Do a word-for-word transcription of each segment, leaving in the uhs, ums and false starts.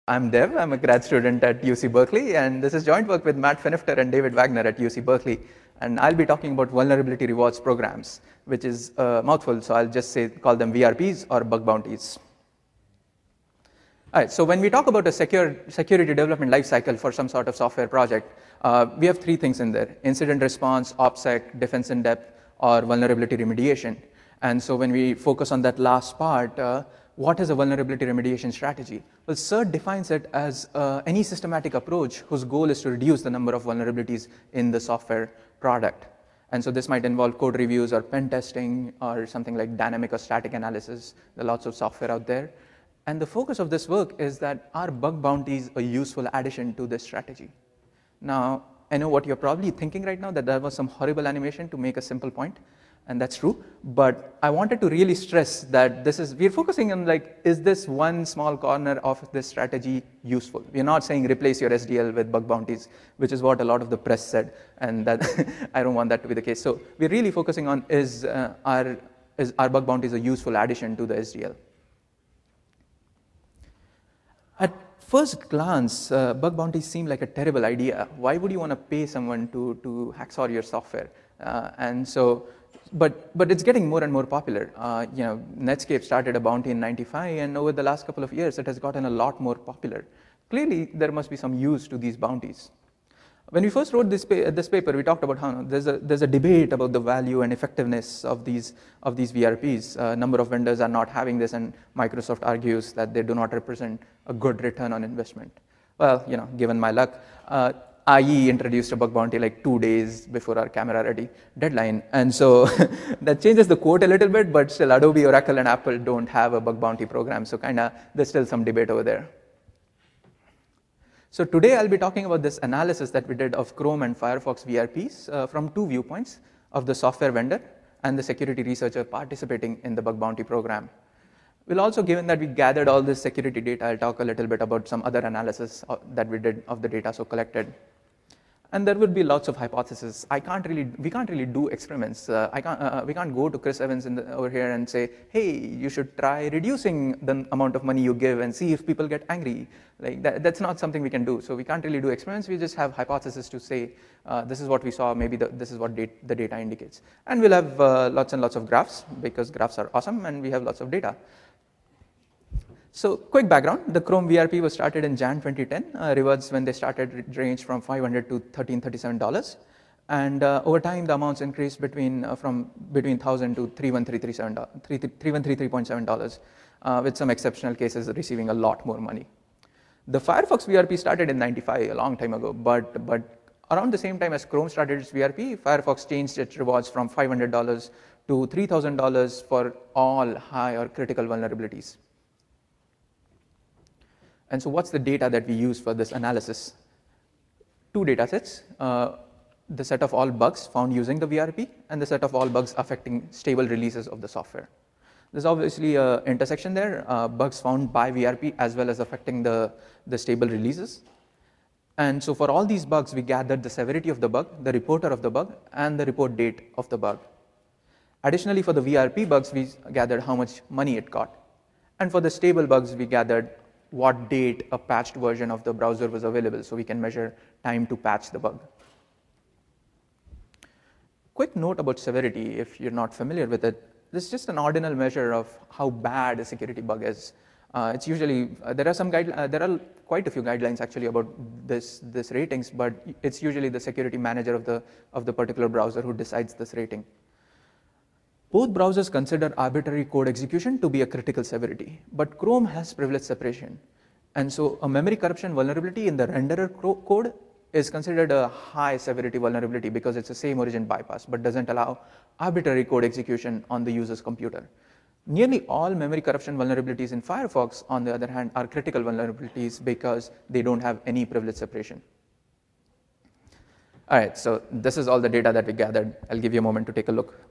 I'm Dev. I'm a grad student at U C Berkeley, and this is joint work with Matt Finifter and David Wagner at U C Berkeley. And I'll be talking about vulnerability rewards programs, which is a mouthful, so I'll just say call them V R Ps or bug bounties. All right, so when we talk about a secure security development lifecycle for some sort of software project, uh, we have three things in there: incident response, OPSEC, defense in depth, or vulnerability remediation. And so when we focus on that last part, uh, what is a vulnerability remediation strategy? Well, CERT defines it as uh, any systematic approach whose goal is to reduce the number of vulnerabilities in the software product. And so this might involve code reviews or pen testing or something like dynamic or static analysis. There are lots of software out there. And the focus of this work is that are bug bounties a useful addition to this strategy? Now, I know what you're probably thinking right now, that there was some horrible animation to make a simple point. And that's true, but I wanted to really stress that this is, we're focusing on like, is this one small corner of this strategy useful? We're not saying replace your S D L with bug bounties, which is what a lot of the press said, and that I don't want that to be the case. So we're really focusing on is, uh, our, is our bug bounties a useful addition to the S D L? At first glance, uh, bug bounties seem like a terrible idea. Why would you want to pay someone to, to hacksaw your software? Uh, and so, But, but it's getting more and more popular. Uh, you know, Netscape started a bounty in ninety-five, and over the last couple of years, it has gotten a lot more popular. Clearly, there must be some use to these bounties. When we first wrote this, pa this paper, we talked about how there's a, there's a debate about the value and effectiveness of these, of these V R Ps. A number of vendors are not having this, and Microsoft argues that they do not represent a good return on investment. Well, you know, given my luck, uh, I E introduced a bug bounty like two days before our camera ready deadline. And so that changes the quote a little bit, but still Adobe, Oracle, and Apple don't have a bug bounty program. So kind of there's still some debate over there. So today I'll be talking about this analysis that we did of Chrome and Firefox V R Ps uh, from two viewpoints, of the software vendor and the security researcher participating in the bug bounty program. We'll also, given that we gathered all this security data, I'll talk a little bit about some other analysis that we did of the data so collected. And there would be lots of hypotheses. I can't really, we can't really do experiments. Uh, I can't, uh, we can't go to Chris Evans in the, over here and say, hey, you should try reducing the amount of money you give and see if people get angry. Like that, that's not something we can do. So we can't really do experiments. We just have hypotheses to say, uh, this is what we saw, maybe the, this is what date, the data indicates. And we'll have uh, lots and lots of graphs, because graphs are awesome, and we have lots of data. So quick background, the Chrome V R P was started in January twenty ten. Uh, rewards when they started ranged from five hundred dollars to thirteen thirty-seven dollars. And uh, over time, the amounts increased between, uh, from between one thousand dollars to three one three three three point seven dollars, uh, with some exceptional cases receiving a lot more money. The Firefox V R P started in ninety-five, a long time ago, but, but around the same time as Chrome started its V R P, Firefox changed its rewards from five hundred dollars to three thousand dollars for all high or critical vulnerabilities. And so what's the data that we use for this analysis? Two data sets, uh, the set of all bugs found using the V R P and the set of all bugs affecting stable releases of the software. There's obviously an intersection there, uh, bugs found by V R P as well as affecting the, the stable releases. And so for all these bugs, we gathered the severity of the bug, the reporter of the bug, and the report date of the bug. Additionally, for the V R P bugs, we gathered how much money it got. And for the stable bugs, we gathered what date a patched version of the browser was available, so we can measure time to patch the bug. Quick note about severity, if you're not familiar with it. This is just an ordinal measure of how bad a security bug is. Uh, it's usually, uh, there are some guide, uh, there are quite a few guidelines actually about this, this ratings, but it's usually the security manager of the, of the particular browser who decides this rating. Both browsers consider arbitrary code execution to be a critical severity, but Chrome has privilege separation. And so a memory corruption vulnerability in the renderer code is considered a high severity vulnerability because it's the same origin bypass, but doesn't allow arbitrary code execution on the user's computer. Nearly all memory corruption vulnerabilities in Firefox, on the other hand, are critical vulnerabilities because they don't have any privilege separation. All right, so this is all the data that we gathered. I'll give you a moment to take a look.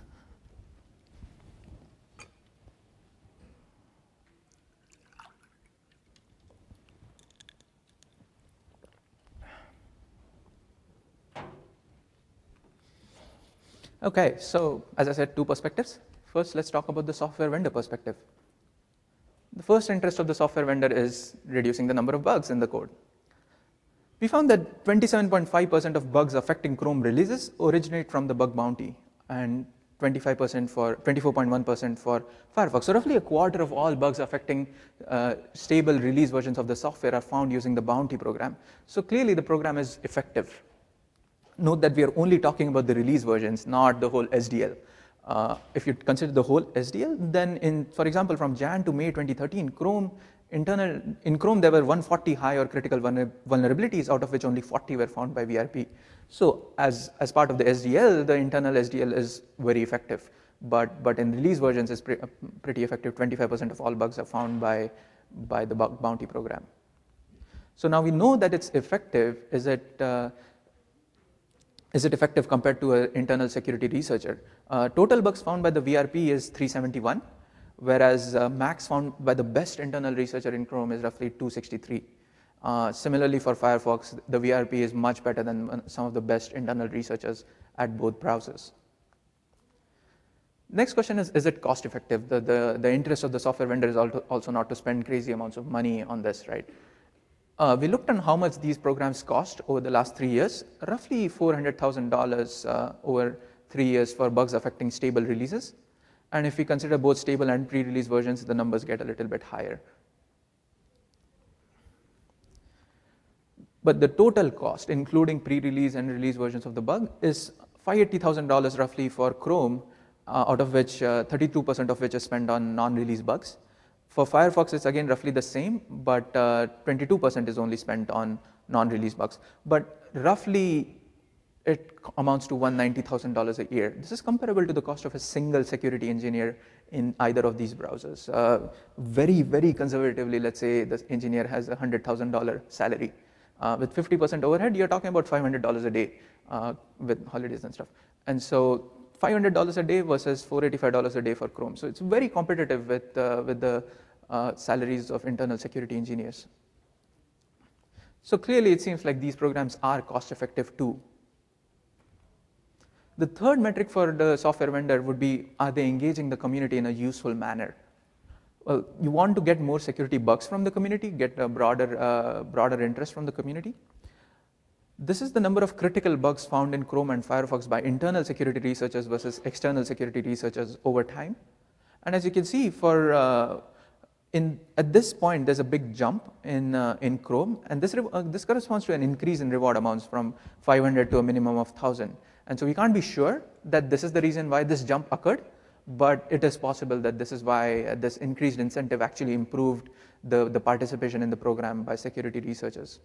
Okay, so as I said, two perspectives. First, let's talk about the software vendor perspective. The first interest of the software vendor is reducing the number of bugs in the code. We found that twenty-seven point five percent of bugs affecting Chrome releases originate from the bug bounty, and twenty-five percent for twenty-four point one percent for Firefox. So roughly a quarter of all bugs affecting uh, stable release versions of the software are found using the bounty program. So clearly the program is effective. Note that we are only talking about the release versions, not the whole S D L. Uh, if you consider the whole S D L, then in, for example, from January to May twenty thirteen, Chrome internal in Chrome there were one hundred forty high or critical vulnerabilities, out of which only forty were found by V R P. So as as part of the S D L, the internal S D L is very effective, but but in release versions is pre, uh, pretty effective. twenty-five percent of all bugs are found by by the bug bounty program. So now we know that it's effective. Is it uh, Is it effective compared to an internal security researcher? Uh, total bugs found by the V R P is three seventy-one, whereas uh, max found by the best internal researcher in Chrome is roughly two sixty-three. Uh, similarly for Firefox, the V R P is much better than some of the best internal researchers at both browsers. Next question is, is it cost effective? The, the, the interest of the software vendor is also not to spend crazy amounts of money on this, right? Uh, we looked on how much these programs cost over the last three years, roughly four hundred thousand dollars uh, over three years for bugs affecting stable releases. And if we consider both stable and pre-release versions, the numbers get a little bit higher. But the total cost, including pre-release and release versions of the bug, is five hundred eighty thousand dollars roughly for Chrome, uh, out of which thirty-two percent uh, of which is spent on non-release bugs. For Firefox, it's again roughly the same, but twenty-two percent uh, is only spent on non-release bugs. But roughly, it amounts to one hundred ninety thousand dollars a year. This is comparable to the cost of a single security engineer in either of these browsers. Uh, very, very conservatively, let's say the engineer has a one hundred thousand dollars salary. Uh, with fifty percent overhead, you're talking about five hundred dollars a day uh, with holidays and stuff. And so five hundred dollars a day versus four hundred eighty-five dollars a day for Chrome. So it's very competitive with, uh, with the uh, salaries of internal security engineers. So clearly it seems like these programs are cost effective too. The third metric for the software vendor would be, are they engaging the community in a useful manner? Well, you want to get more security bugs from the community, get a broader, uh, broader interest from the community. This is the number of critical bugs found in Chrome and Firefox by internal security researchers versus external security researchers over time. And as you can see, for uh, in at this point, there's a big jump in uh, in Chrome, and this uh, this corresponds to an increase in reward amounts from five hundred to a minimum of one thousand. And so we can't be sure that this is the reason why this jump occurred, but it is possible that this is why uh, this increased incentive actually improved the, the participation in the program by security researchers.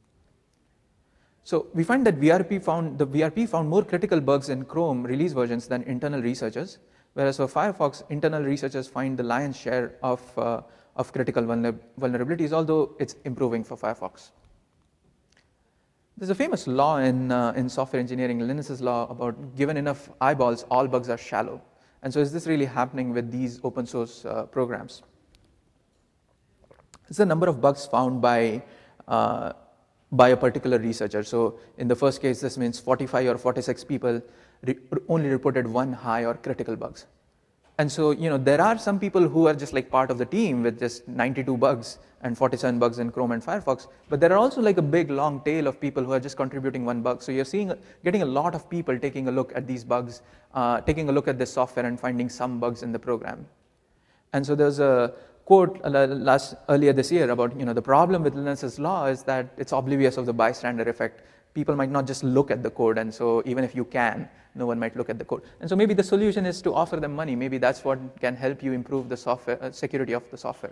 So we find that V R P found, the V R P found more critical bugs in Chrome release versions than internal researchers, whereas for Firefox, internal researchers find the lion's share of, uh, of critical vulnerabilities, although it's improving for Firefox. There's a famous law in, uh, in software engineering, Linus's law, about given enough eyeballs, all bugs are shallow. And so is this really happening with these open source uh, programs? It's the number of bugs found by uh, by a particular researcher. So in the first case, this means forty-five or forty-six people re only reported one high or critical bugs. And so, you know, there are some people who are just like part of the team with just ninety-two bugs and forty-seven bugs in Chrome and Firefox, but there are also like a big long tail of people who are just contributing one bug. So you're seeing, getting a lot of people taking a look at these bugs, uh, taking a look at this software and finding some bugs in the program. And so there's a quote last earlier this year about, you know, the problem with Linus's law is that it's oblivious of the bystander effect. People might not just look at the code, and so even if you can, no one might look at the code. And so maybe the solution is to offer them money. Maybe that's what can help you improve the software uh, security of the software.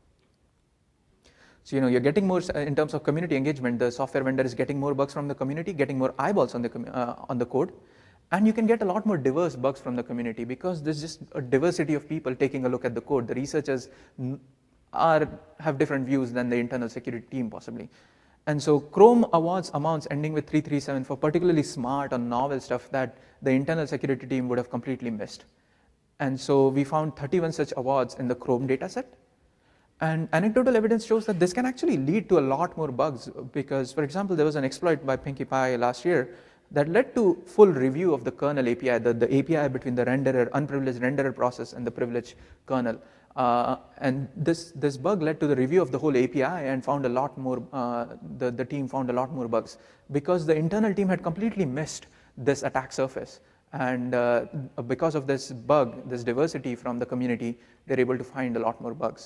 So, you know, you're getting more in terms of community engagement. The software vendor is getting more bugs from the community, getting more eyeballs on the uh, on the code. And you can get a lot more diverse bugs from the community because there's just a diversity of people taking a look at the code. The researchers are, have different views than the internal security team possibly. And so Chrome awards amounts ending with three thirty-seven for particularly smart or novel stuff that the internal security team would have completely missed. And so we found thirty-one such awards in the Chrome dataset. And anecdotal evidence shows that this can actually lead to a lot more bugs because, for example, there was an exploit by Pinkie Pie last year that led to full review of the kernel A P I, the, the A P I between the renderer, unprivileged renderer process and the privileged kernel. Uh, and this, this bug led to the review of the whole A P I and found a lot more, uh, the, the team found a lot more bugs because the internal team had completely missed this attack surface. And uh, because of this bug, this diversity from the community, they're able to find a lot more bugs.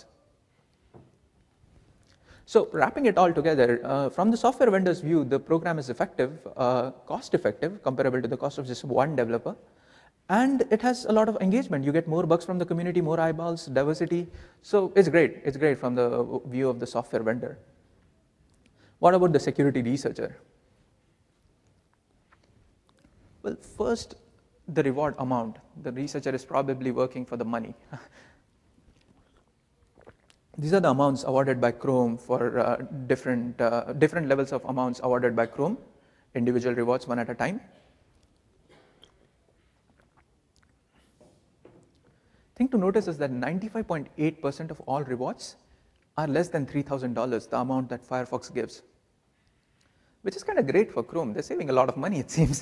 So wrapping it all together, uh, from the software vendor's view, the program is effective, uh, cost effective, comparable to the cost of just one developer. And it has a lot of engagement. You get more bugs from the community, more eyeballs, diversity. So it's great. It's great from the view of the software vendor. What about the security researcher? Well, first, the reward amount. The researcher is probably working for the money. These are the amounts awarded by Chrome for uh, different, uh, different levels of amounts awarded by Chrome, individual rewards one at a time. Thing to notice is that ninety-five point eight percent of all rewards are less than three thousand dollars, the amount that Firefox gives, which is kind of great for Chrome. They're saving a lot of money, it seems.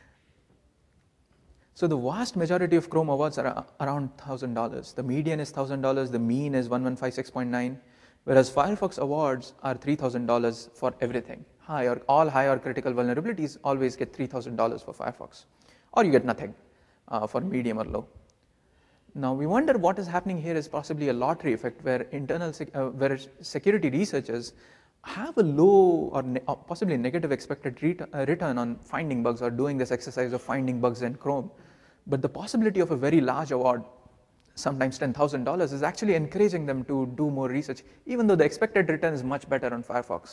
So the vast majority of Chrome awards are around one thousand dollars. The median is one thousand dollars, the mean is one one five six point nine, whereas Firefox awards are three thousand dollars for everything. High or all high or critical vulnerabilities always get three thousand dollars for Firefox, or you get nothing uh, for medium or low. Now we wonder what is happening here is possibly a lottery effect where internal sec uh, where security researchers have a low or, ne or possibly negative expected ret uh, return on finding bugs or doing this exercise of finding bugs in Chrome. But the possibility of a very large award, sometimes ten thousand dollars, is actually encouraging them to do more research, even though the expected return is much better on Firefox.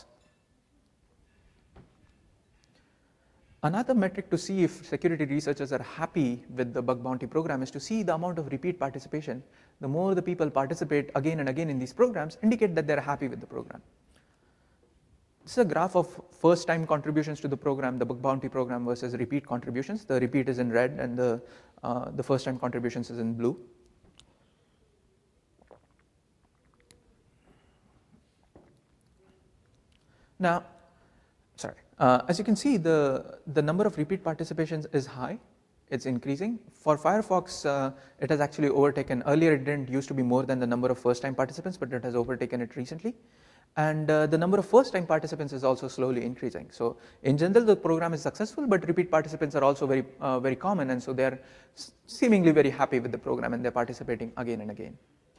Another metric to see if security researchers are happy with the bug bounty program is to see the amount of repeat participation. The more the people participate again and again in these programs indicate that they're happy with the program. This is a graph of first time contributions to the program, the bug bounty program, versus repeat contributions. The repeat is in red and the, uh, the first time contributions is in blue. Now, sorry. Uh, as you can see, the, the number of repeat participations is high. It's increasing. For Firefox, uh, it has actually overtaken. Earlier, it didn't used to be more than the number of first-time participants, but it has overtaken it recently. And uh, the number of first-time participants is also slowly increasing. So in general, the program is successful, but repeat participants are also very, uh, very common. And so they're seemingly very happy with the program, and they're participating again and again.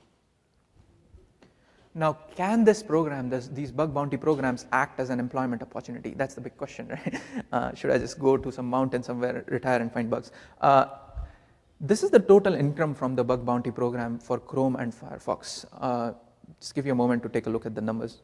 Now, can this program, this, these bug bounty programs, act as an employment opportunity? That's the big question, right? Uh, should I just go to some mountain somewhere, retire, and find bugs? Uh, this is the total income from the bug bounty program for Chrome and Firefox. Uh, just give you a moment to take a look at the numbers.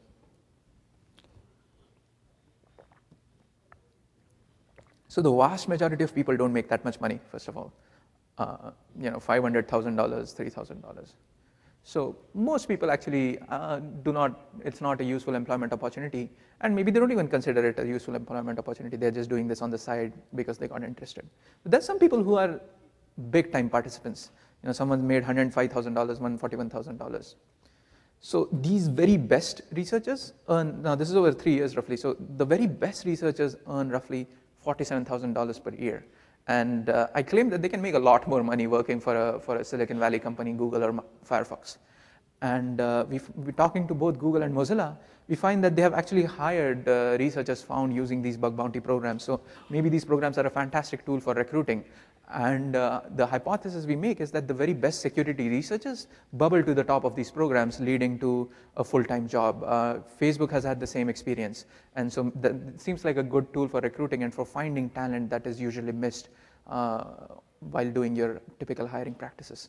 So the vast majority of people don't make that much money, first of all. Uh, you know, five hundred thousand dollars, three thousand dollars. So most people actually uh, do not, it's not a useful employment opportunity, and maybe they don't even consider it a useful employment opportunity. They're just doing this on the side because they got interested. But there's some people who are big time participants. You know, someone made one hundred five thousand dollars, one hundred forty-one thousand dollars. So these very best researchers earn, now this is over three years roughly, so the very best researchers earn roughly forty-seven thousand dollars per year. And uh, I claim that they can make a lot more money working for a, for a Silicon Valley company, Google or Firefox. And uh, we've, we're talking to both Google and Mozilla, we find that they have actually hired uh, researchers found using these bug bounty programs. So maybe these programs are a fantastic tool for recruiting. And uh, the hypothesis we make is that the very best security researchers bubble to the top of these programs, leading to a full-time job. Uh, Facebook has had the same experience. And so that it seems like a good tool for recruiting and for finding talent that is usually missed uh, while doing your typical hiring practices.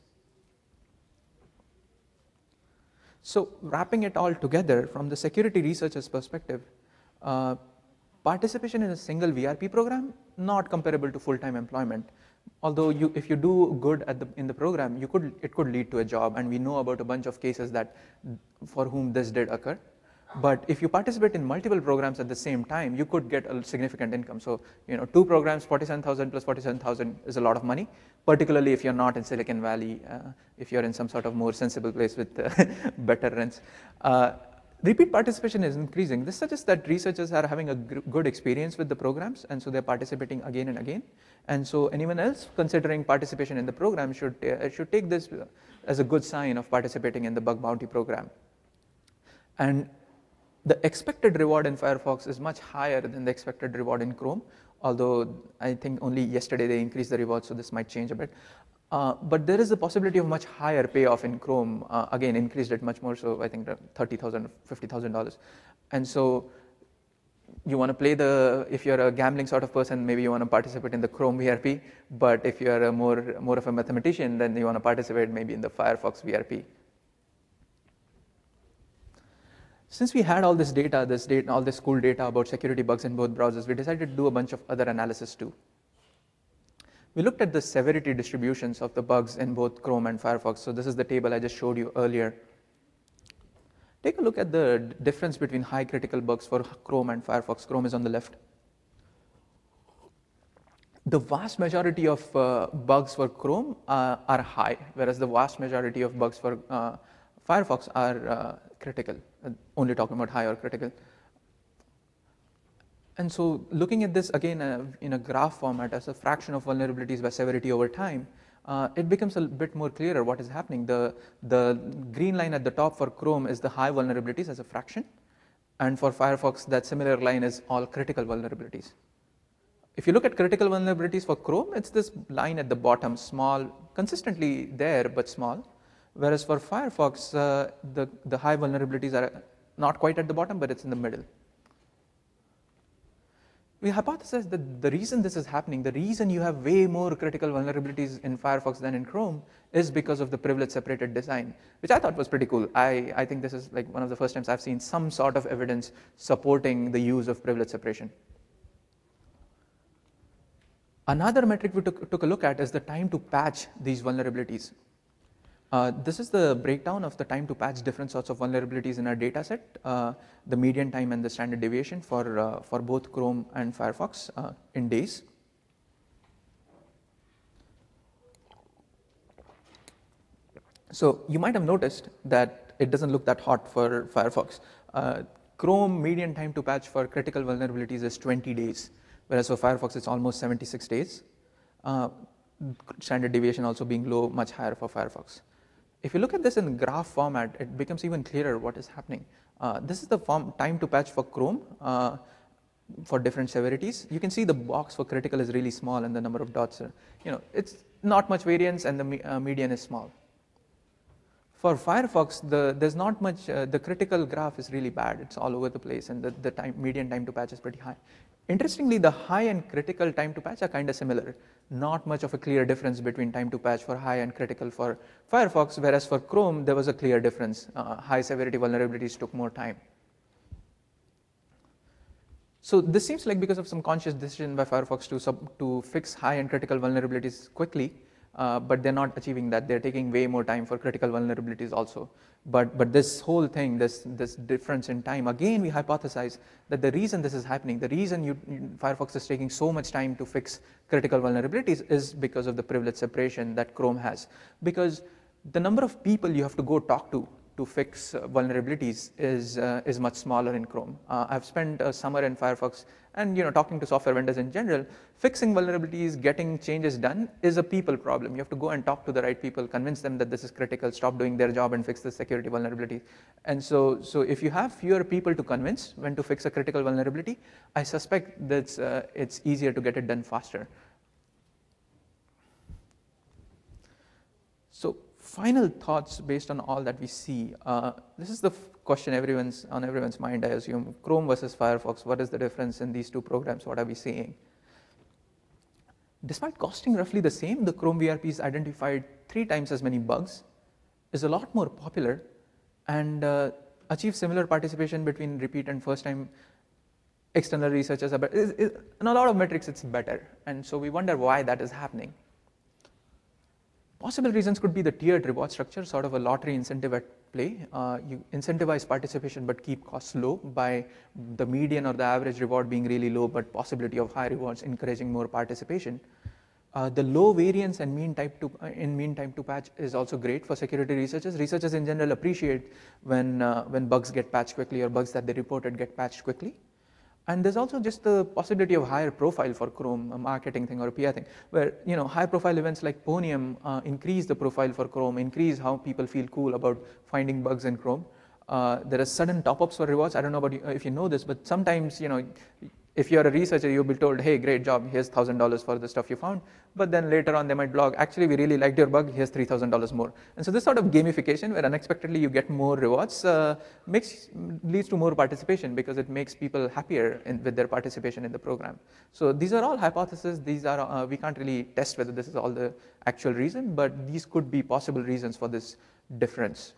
So wrapping it all together, from the security researcher's perspective, uh, participation in a single V R P program, not comparable to full-time employment. Although you, if you do good at the, in the program, you could, it could lead to a job, and we know about a bunch of cases that, for whom this did occur. But if you participate in multiple programs at the same time, you could get a significant income. So, you know, two programs, forty-seven thousand plus forty-seven thousand is a lot of money, particularly if you're not in Silicon Valley, uh, if you're in some sort of more sensible place with uh, better rents. Uh, Repeat participation is increasing. This suggests that researchers are having a good experience with the programs, and so they're participating again and again. And so anyone else considering participation in the program should, uh, should take this as a good sign of participating in the bug bounty program. And the expected reward in Firefox is much higher than the expected reward in Chrome, although I think only yesterday they increased the reward, so this might change a bit. Uh, but there is a possibility of much higher payoff in Chrome, uh, again increased it much more, so I think thirty thousand dollars, fifty thousand dollars. And so you want to play the, if you're a gambling sort of person, maybe you want to participate in the Chrome V R P, but if you're a more, more of a mathematician, then you want to participate maybe in the Firefox V R P. Since we had all this data, this data, all this cool data about security bugs in both browsers, we decided to do a bunch of other analysis too. We looked at the severity distributions of the bugs in both Chrome and Firefox. So this is the table I just showed you earlier. Take a look at the difference between high critical bugs for Chrome and Firefox. Chrome is on the left. The vast majority of uh, bugs for Chrome uh, are high, whereas the vast majority of bugs for uh, Firefox are uh, critical, uh, only talking about high or critical. And so looking at this again uh, in a graph format as a fraction of vulnerabilities by severity over time, uh, it becomes a bit more clearer what is happening. The, the green line at the top for Chrome is the high vulnerabilities as a fraction. And for Firefox, that similar line is all critical vulnerabilities. If you look at critical vulnerabilities for Chrome, it's this line at the bottom, small, consistently there, but small. Whereas for Firefox, uh, the, the high vulnerabilities are not quite at the bottom, but it's in the middle. We hypothesized that the reason this is happening, the reason you have way more critical vulnerabilities in Firefox than in Chrome is because of the privilege separated design, which I thought was pretty cool. I, I think this is like one of the first times I've seen some sort of evidence supporting the use of privilege separation. Another metric we took, took a look at is the time to patch these vulnerabilities. Uh, this is the breakdown of the time to patch different sorts of vulnerabilities in our data set, uh, the median time and the standard deviation for, uh, for both Chrome and Firefox uh, in days. So you might have noticed that it doesn't look that hot for Firefox. Uh, Chrome median time to patch for critical vulnerabilities is twenty days, whereas for Firefox it's almost seventy-six days. Uh, standard deviation also being low, much higher for Firefox. If you look at this in graph format, it becomes even clearer what is happening. Uh, this is the form, time to patch for Chrome uh, for different severities. You can see the box for critical is really small and the number of dots, are, you know, it's not much variance and the me uh, median is small. For Firefox, the, there's not much, uh, the critical graph is really bad. It's all over the place and the, the time, median time to patch is pretty high. Interestingly, the high and critical time to patch are kind of similar. Not much of a clear difference between time to patch for high and critical for Firefox, whereas for Chrome, there was a clear difference. Uh, high severity vulnerabilities took more time. So this seems like because of some conscious decision by Firefox to, sub, to fix high and critical vulnerabilities quickly, uh, but they're not achieving that. They're taking way more time for critical vulnerabilities also. But, but this whole thing, this, this difference in time, again, we hypothesize that the reason this is happening, the reason you, you, Firefox is taking so much time to fix critical vulnerabilities is because of the privilege separation that Chrome has. Because the number of people you have to go talk to to fix uh, vulnerabilities is, uh, is much smaller in Chrome. Uh, I've spent a summer in Firefox and you know, talking to software vendors in general, fixing vulnerabilities, getting changes done is a people problem. You have to go and talk to the right people, convince them that this is critical, stop doing their job and fix the security vulnerability. And so, so if you have fewer people to convince when to fix a critical vulnerability, I suspect that uh, it's easier to get it done faster. So final thoughts based on all that we see. Uh, this is the question everyone's on everyone's mind, I assume. Chrome versus Firefox, what is the difference in these two programs? What are we seeing? Despite costing roughly the same, the Chrome V R Ps identified three times as many bugs, is a lot more popular, and uh, achieves similar participation between repeat and first time external researchers. Are better. In a lot of metrics, it's better. And so we wonder why that is happening. Possible reasons could be the tiered reward structure, sort of a lottery incentive at play. Uh, you incentivize participation but keep costs low by the median or the average reward being really low, but possibility of high rewards encouraging more participation. Uh, the low variance and mean type to, uh, in mean time to patch is also great for security researchers. Researchers in general appreciate when, uh, when bugs get patched quickly or bugs that they reported get patched quickly. And there's also just the possibility of higher profile for Chrome, a marketing thing or a P R thing, where you know high profile events like Ponium uh, increase the profile for Chrome, increase how people feel cool about finding bugs in Chrome. Uh, there are sudden top-ups for rewards. I don't know about you, if you know this, but sometimes you know if you're a researcher, you'll be told, hey, great job, here's one thousand dollars for the stuff you found. But then later on, they might blog, actually, we really liked your bug, here's three thousand dollars more. And so this sort of gamification, where unexpectedly you get more rewards, uh, makes, leads to more participation because it makes people happier in, with their participation in the program. So these are all hypotheses. These are, uh, we can't really test whether this is all the actual reason, but these could be possible reasons for this difference.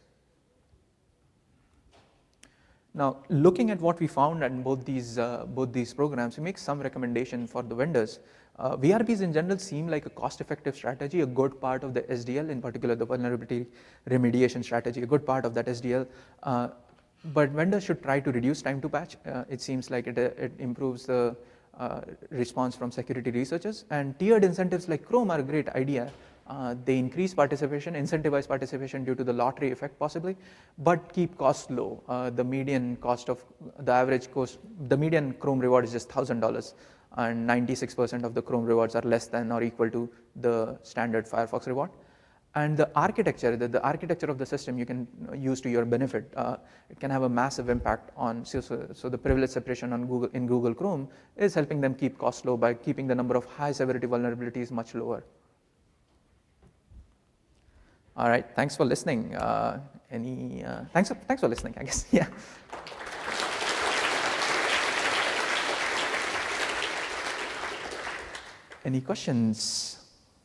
Now, looking at what we found in both these, uh, both these programs, we make some recommendation for the vendors. Uh, V R Ps in general seem like a cost-effective strategy, a good part of the S D L, in particular the vulnerability remediation strategy, a good part of that S D L. Uh, but vendors should try to reduce time to patch. Uh, it seems like it, uh, it improves the uh, response from security researchers. And tiered incentives like Chrome are a great idea. Uh, they increase participation, incentivize participation due to the lottery effect possibly, but keep costs low. Uh, the median cost of the average cost, the median Chrome reward is just one thousand dollars, and ninety-six percent of the Chrome rewards are less than or equal to the standard Firefox reward. And the architecture, the, the architecture of the system you can use to your benefit. Uh, it can have a massive impact on, so, so, so the privilege separation on Google, in Google Chrome is helping them keep costs low by keeping the number of high severity vulnerabilities much lower. All right, thanks for listening. Uh, any, uh, thanks, for, thanks for listening, I guess, yeah. Any questions?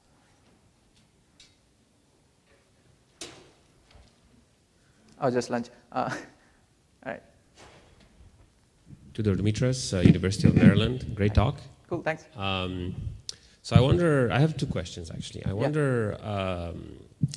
Oh, just lunch. Uh, all right. Tudor Dimitras, uh, University of Maryland. Great talk. Cool, thanks. Um, so I wonder, I have two questions actually. I wonder, yeah. um,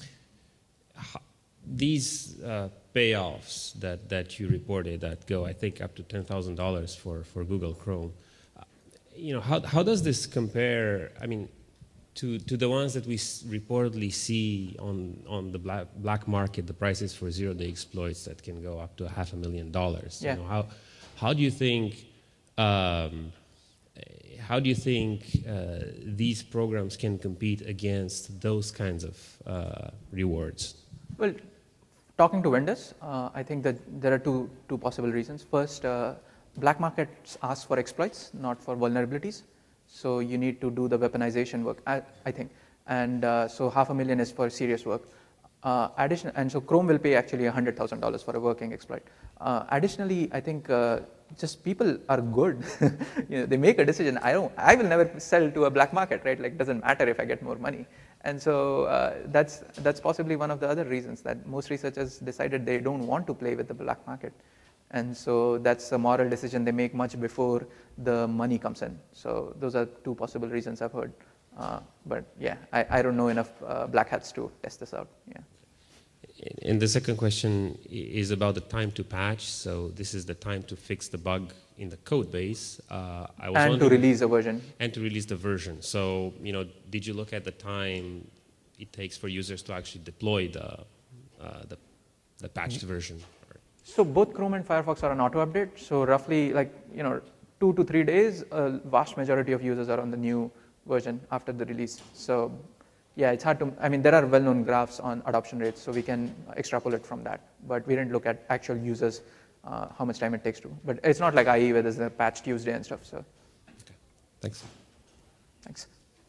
These uh, payoffs that, that you reported that go, I think, up to ten thousand dollars for, for Google Chrome, uh, you know, how, how does this compare, I mean, to, to the ones that we s reportedly see on, on the black, black market, the prices for zero-day exploits that can go up to half a million dollars? Yeah. You know, how, how do you think, um, how do you think uh, these programs can compete against those kinds of uh, rewards? Well, talking to vendors, uh, I think that there are two, two possible reasons. First, uh, black markets ask for exploits, not for vulnerabilities. So you need to do the weaponization work, I, I think. And uh, so half a million is for serious work. Uh, addition, and so Chrome will pay actually one hundred thousand dollars for a working exploit. Uh, additionally, I think uh, just people are good. You know, they make a decision. I don't. I will never sell to a black market, right? Like, doesn't matter if I get more money. And so uh, that's that's possibly one of the other reasons that most researchers decided they don't want to play with the black market. And so that's a moral decision they make much before the money comes in. So those are two possible reasons I've heard. Uh, but yeah, I, I don't know enough uh, black hats to test this out. Yeah. And the second question is about the time to patch. So this is the time to fix the bug in the code base. Uh, I was and to release a version. And to release the version. So, you know, did you look at the time it takes for users to actually deploy the, uh, the, the patched mm-hmm. version? So both Chrome and Firefox are on auto update. So roughly, like, you know, two to three days, a vast majority of users are on the new version after the release. So yeah, it's hard to, I mean, there are well-known graphs on adoption rates, so we can extrapolate from that. But we didn't look at actual users, uh, how much time it takes to. But it's not like I E where there's a patch Tuesday and stuff. So, okay. Thanks. Thanks.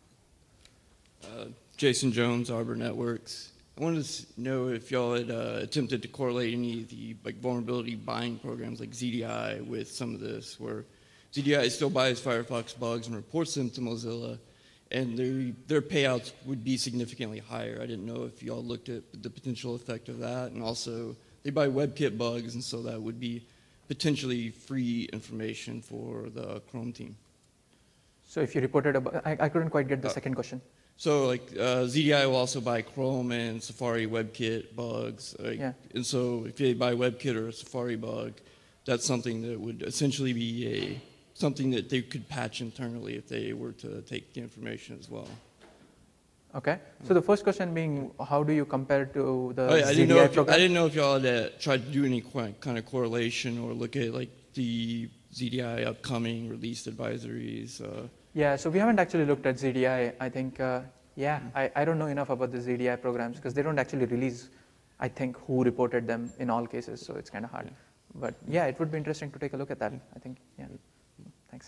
Uh, Jason Jones, Arbor Networks. I wanted to know if y'all had uh, attempted to correlate any of the like vulnerability buying programs like Z D I with some of this, where Z D I still buys Firefox bugs and reports them to Mozilla, and their, their payouts would be significantly higher. I didn't know if y'all looked at the potential effect of that, and also they buy WebKit bugs, and so that would be potentially free information for the Chrome team. So if you reported a bug, I, I couldn't quite get the uh, second question. So like uh, Z D I will also buy Chrome and Safari WebKit bugs, like, yeah. and so if they buy WebKit or a Safari bug, that's something that would essentially be a something that they could patch internally if they were to take the information as well. Okay. So the first question being, how do you compare to the Oh, yeah, I Z didn't D I know. If, I program? didn't know if y'all had uh, tried to do any qu- kind of correlation or look at like the Z D I upcoming released advisories. Uh, Yeah. So we haven't actually looked at Z D I. I think, uh, yeah, I, I don't know enough about the Z D I programs because they don't actually release, I think, who reported them in all cases. So it's kind of hard. Yeah. But yeah, it would be interesting to take a look at that. I think. Yeah. Thanks.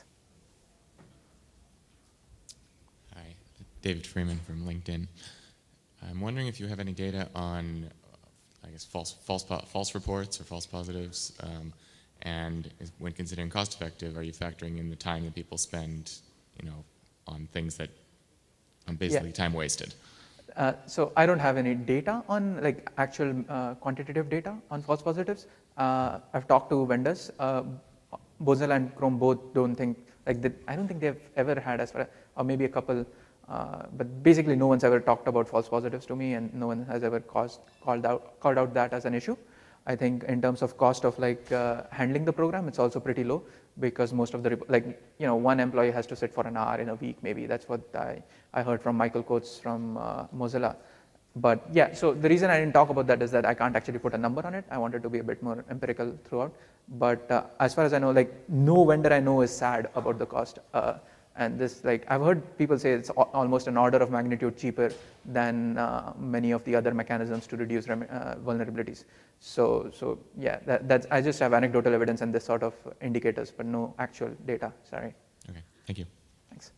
Hi, David Freeman from LinkedIn. I'm wondering if you have any data on, uh, I guess, false, false, po- false reports or false positives, um, and is, when considering cost-effective, are you factoring in the time that people spend, you know, on things that, on basically Yeah. time wasted? Uh, so I don't have any data on like actual uh, quantitative data on false positives. Uh, I've talked to vendors. Uh, Mozilla and Chrome both don't think like that. I don't think they've ever had as far, or maybe a couple, uh, but basically no one's ever talked about false positives to me, and no one has ever caused, called out called out that as an issue. I think in terms of cost of like uh, handling the program, it's also pretty low because most of the like you know one employee has to sit for an hour in a week maybe. That's what I I heard from Michael Coates from uh, Mozilla. But yeah, so the reason I didn't talk about that is that I can't actually put a number on it. I wanted to be a bit more empirical throughout. But uh, as far as I know, like no vendor I know is sad about the cost. Uh, and this, like I've heard people say it's al- almost an order of magnitude cheaper than uh, many of the other mechanisms to reduce rem- uh, vulnerabilities. So, so yeah, that, that's I just have anecdotal evidence and this sort of indicators, but no actual data. Sorry. Okay, thank you. Thanks.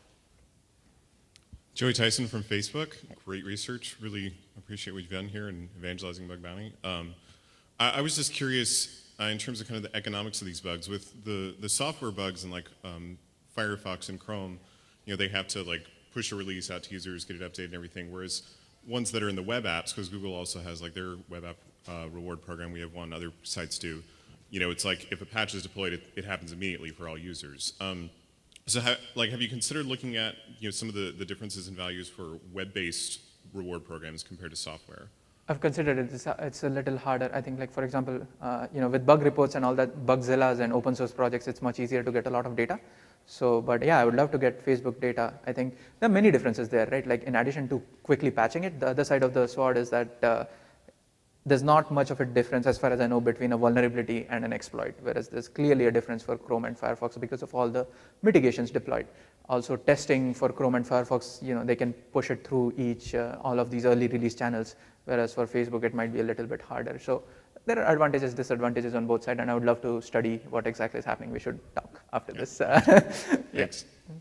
Joey Tyson from Facebook. Great research. Really appreciate what you've done here in evangelizing bug bounty. Um, I, I was just curious uh, in terms of kind of the economics of these bugs. With the, the software bugs in like um, Firefox and Chrome, you know, they have to like push a release out to users, get it updated and everything. Whereas ones that are in the web apps, because Google also has like their web app uh, reward program, we have one, other sites do. You know, it's like if a patch is deployed, it, it happens immediately for all users. Um, So, ha, like, have you considered looking at you know some of the, the differences in values for web-based reward programs compared to software? I've considered it. It's a, it's a little harder. I think, like for example, uh, you know, with bug reports and all that, Bugzillas and open source projects, it's much easier to get a lot of data. So, but yeah, I would love to get Facebook data. I think there are many differences there, right? Like in addition to quickly patching it, the other side of the sword is that uh, there's not much of a difference as far as I know between a vulnerability and an exploit, whereas there's clearly a difference for Chrome and Firefox because of all the mitigations deployed. Also testing for Chrome and Firefox, you know, they can push it through each, uh, all of these early release channels, whereas for Facebook it might be a little bit harder. So there are advantages, disadvantages on both sides, and I would love to study what exactly is happening. We should talk after Yeah. this. Uh, Thanks.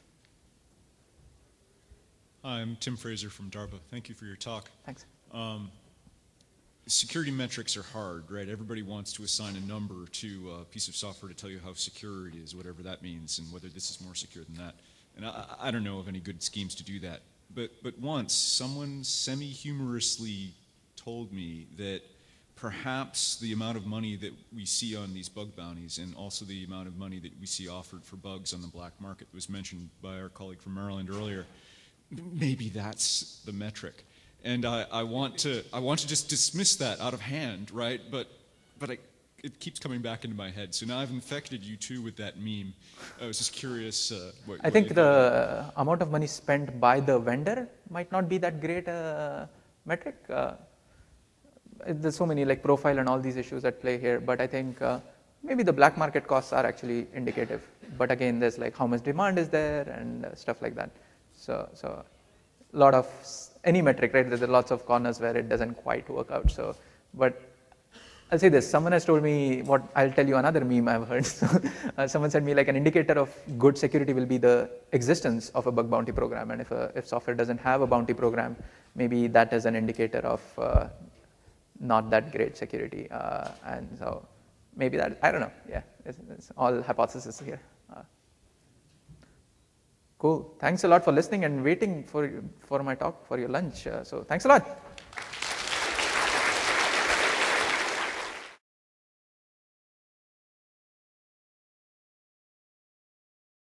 Hi, I'm Tim Fraser from DARPA. Thank you for your talk. Thanks. Um, security metrics are hard, right? Everybody wants to assign a number to a piece of software to tell you how secure it is, whatever that means, and whether this is more secure than that. And I, I don't know of any good schemes to do that. But, but once, someone semi-humorously told me that perhaps the amount of money that we see on these bug bounties and also the amount of money that we see offered for bugs on the black market that was mentioned by our colleague from Maryland earlier, maybe that's the metric. And I, I want to I want to just dismiss that out of hand, right? But but I, it keeps coming back into my head. So now I've infected you too with that meme. I was just curious. Uh, what, I what think you the thought. amount of money spent by the vendor might not be that great a metric. Uh, there's so many like profile and all these issues at play here, but I think uh, maybe the black market costs are actually indicative. But again, there's like how much demand is there and uh, stuff like that. So so a lot of any metric, right? There's lots of corners where it doesn't quite work out. So, but I'll say this, someone has told me what, I'll tell you another meme I've heard. So, uh, someone said me like an indicator of good security will be the existence of a bug bounty program. And if, a, if software doesn't have a bounty program, maybe that is an indicator of uh, not that great security. Uh, and so maybe that, I don't know. Yeah, it's, it's all hypothesis here. Uh, cool. Thanks a lot for listening and waiting for, for my talk for your lunch. Uh, so thanks a lot.